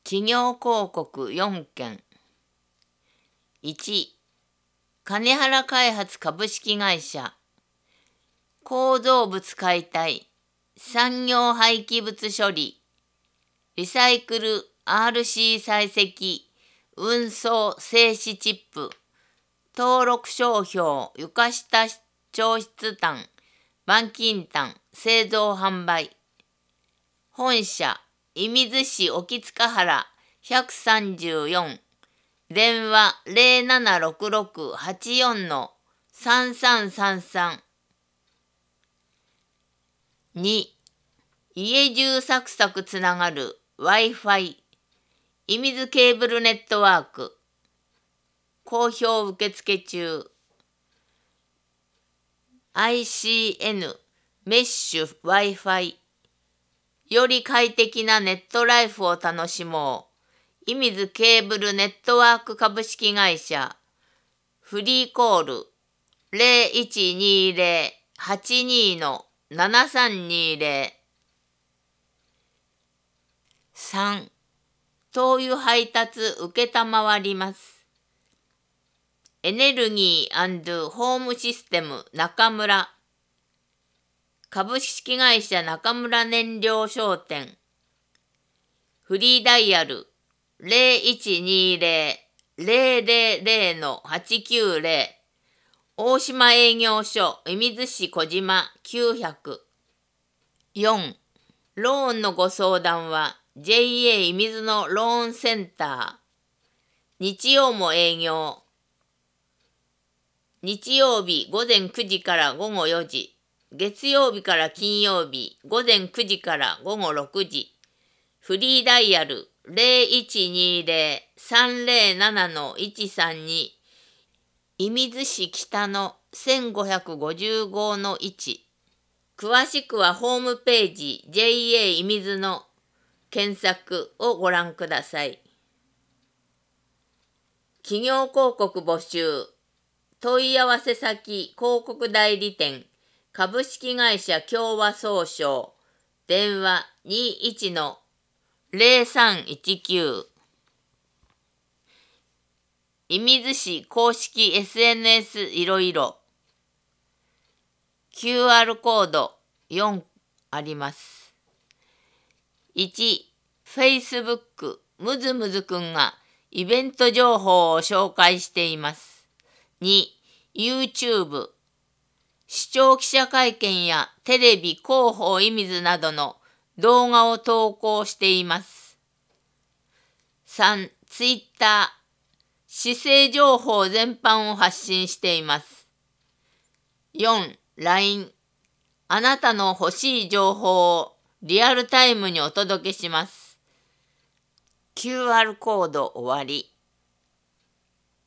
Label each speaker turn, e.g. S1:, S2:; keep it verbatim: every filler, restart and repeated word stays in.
S1: 企業広告よんけん。いち、金原開発株式会社。構造物解体、産業廃棄物処理、リサイクル アールシー 採石、運送静止チップ、登録商標床下調筆炭、板金炭、製造販売。本社、射水市沖塚原ひゃくさんじゅうよん、電話 ゼロななろくろくはちよんのさんさんさんさん。に、家中サクサクつながる Wi-Fi、射水ケーブルネットワーク。好評受付中。アイシーエヌ メッシュ Wi-Fi。より快適なネットライフを楽しもう。射水ケーブルネットワーク株式会社。フリーコール ゼロいちにゼロ はちにのななさんにゼロ。さん、灯油配達受けたまわります。エネルギー&ホームシステム中村。株式会社中村燃料商店。フリーダイヤル ゼロいちにゼロ ゼロゼロゼロのはちきゅうゼロ。大島営業所射水市小島きゅうひゃく。よん、ローンのご相談は ジェイエー 射水のローンセンター。日曜も営業。日曜日午前くじから午後よじ。月曜日から金曜日午前くじから午後ろくじ。フリーダイヤル ゼロいちにゼロ さんゼロななのいちさんに。射水市北のせんごひゃくごじゅうごのいち。詳しくはホームページ ジェイエー 射水の検索をご覧ください。企業広告募集。問い合わせ先広告代理店株式会社共和総商。電話 にじゅういちのゼロさんいちきゅう。射水市公式 エスエヌエス いろいろ。キューアール コードよんあります。いち、Facebook むずむずくんがイベント情報を紹介しています。に、YouTube 視聴記者会見やテレビ広報射水などの動画を投稿しています。さん、Twitter 市政情報全般を発信しています。よん、ライン あなたの欲しい情報をリアルタイムにお届けします。キューアール コード終わり。